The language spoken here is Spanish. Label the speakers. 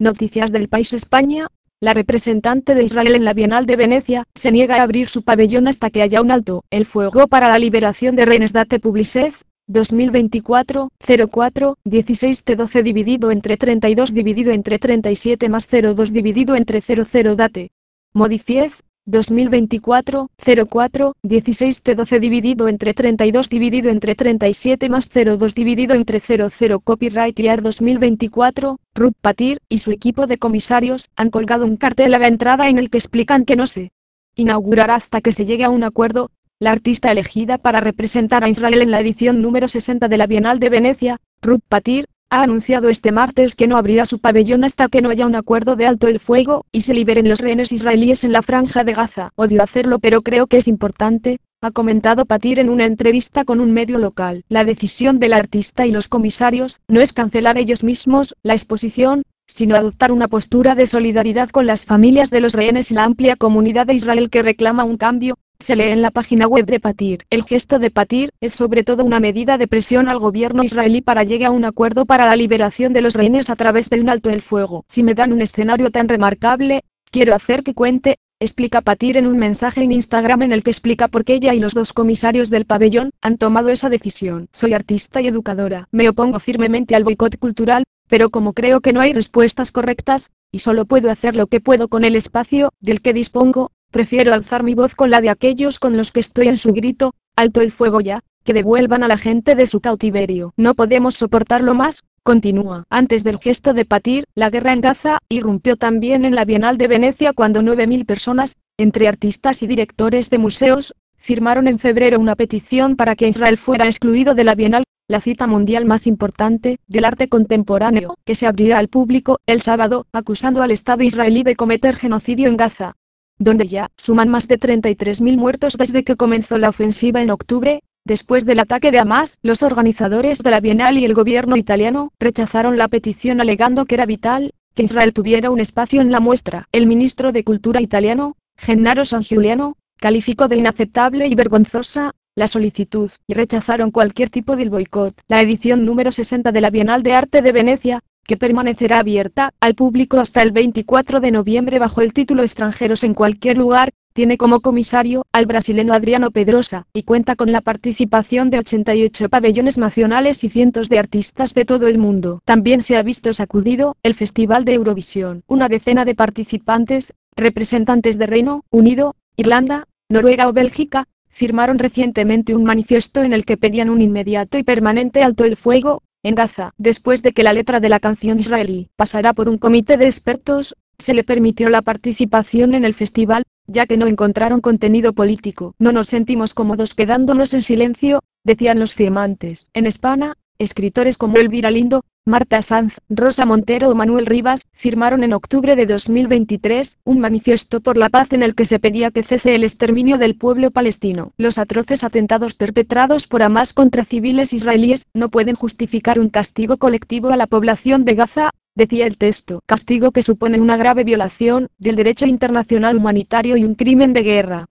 Speaker 1: Noticias del País España. La representante de Israel en la Bienal de Venecia se niega a abrir su pabellón hasta que haya un alto el fuego para la liberación de rehenes. Date Publicet, 2024, 04, 16-12 dividido entre 32 dividido entre 37 más 02 dividido entre 00. Date Modifiez, 2024, 04, 16-12 dividido entre 32 dividido entre 37 más 02 dividido entre 00. Copyright Year 2024, Ruth Patir y su equipo de comisarios han colgado un cartel a la entrada en el que explican que no se inaugurará hasta que se llegue a un acuerdo. La artista elegida para representar a Israel en la edición número 60 de la Bienal de Venecia, Ruth Patir, ha anunciado este martes que no abrirá su pabellón hasta que no haya un acuerdo de alto el fuego y se liberen los rehenes israelíes en la franja de Gaza. Odio hacerlo, pero creo que es importante, ha comentado Patir en una entrevista con un medio local. La decisión del artista y los comisarios no es cancelar ellos mismos la exposición, sino adoptar una postura de solidaridad con las familias de los rehenes y la amplia comunidad de Israel que reclama un cambio. Se lee en la página web de Patir. El gesto de Patir es sobre todo una medida de presión al gobierno israelí para llegar a un acuerdo para la liberación de los rehenes a través de un alto el fuego. Si me dan un escenario tan remarcable, quiero hacer que cuente, explica Patir en un mensaje en Instagram en el que explica por qué ella y los dos comisarios del pabellón han tomado esa decisión. Soy artista y educadora. Me opongo firmemente al boicot cultural, pero como creo que no hay respuestas correctas, y solo puedo hacer lo que puedo con el espacio del que dispongo, prefiero alzar mi voz con la de aquellos con los que estoy en su grito, alto el fuego ya, que devuelvan a la gente de su cautiverio. No podemos soportarlo más, continúa. Antes del gesto de Patir, la guerra en Gaza irrumpió también en la Bienal de Venecia cuando 9.000 personas, entre artistas y directores de museos, firmaron en febrero una petición para que Israel fuera excluido de la Bienal, la cita mundial más importante del arte contemporáneo, que se abrirá al público el sábado, acusando al Estado israelí de cometer genocidio en Gaza, donde ya suman más de 33.000 muertos desde que comenzó la ofensiva en octubre. Después del ataque de Hamas, los organizadores de la Bienal y el gobierno italiano rechazaron la petición alegando que era vital que Israel tuviera un espacio en la muestra. El ministro de Cultura italiano, Gennaro Sangiuliano, calificó de inaceptable y vergonzosa la solicitud y rechazaron cualquier tipo de boicot. La edición número 60 de la Bienal de Arte de Venecia, que permanecerá abierta al público hasta el 24 de noviembre bajo el título Extranjeros en cualquier lugar, tiene como comisario al brasileño Adriano Pedrosa, y cuenta con la participación de 88 pabellones nacionales y cientos de artistas de todo el mundo. También se ha visto sacudido el Festival de Eurovisión. Una decena de participantes, representantes de Reino Unido, Irlanda, Noruega o Bélgica, firmaron recientemente un manifiesto en el que pedían un inmediato y permanente alto el fuego en Gaza. Después de que la letra de la canción israelí pasara por un comité de expertos, se le permitió la participación en el festival, ya que no encontraron contenido político. No nos sentimos cómodos quedándonos en silencio, decían los firmantes. En España, escritores como Elvira Lindo, Marta Sanz, Rosa Montero o Manuel Rivas firmaron en octubre de 2023 un manifiesto por la paz en el que se pedía que cese el exterminio del pueblo palestino. Los atroces atentados perpetrados por Hamas contra civiles israelíes no pueden justificar un castigo colectivo a la población de Gaza, decía el texto. Castigo que supone una grave violación del derecho internacional humanitario y un crimen de guerra.